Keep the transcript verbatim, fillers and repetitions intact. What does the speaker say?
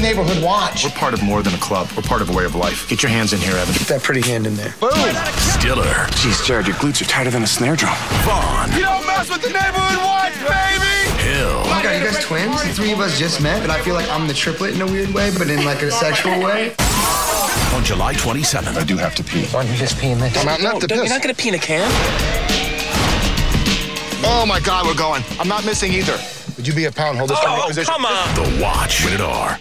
Neighborhood Watch. We're part of more than a club. We're part of a way of life. Get your hands in here, Evan. Get that pretty hand in there. Boom! Stiller. Jeez, Jared, your glutes are tighter than a snare drum. Vaughn. You don't mess with the Neighborhood Watch, baby! Hill. Oh my God, you guys twins? The three of us just met, but I feel like I'm the triplet in a weird way, but in like a sexual way. On July twenty-seventh. I do have to pee. Why don't you just pee in this? I'm not, not No, the don't- piss. you're not gonna pee in a can. Oh my God, we're going. I'm not missing either. Would you be a pound? Hold this from your Oh, position. come on. The Watch. Rated R.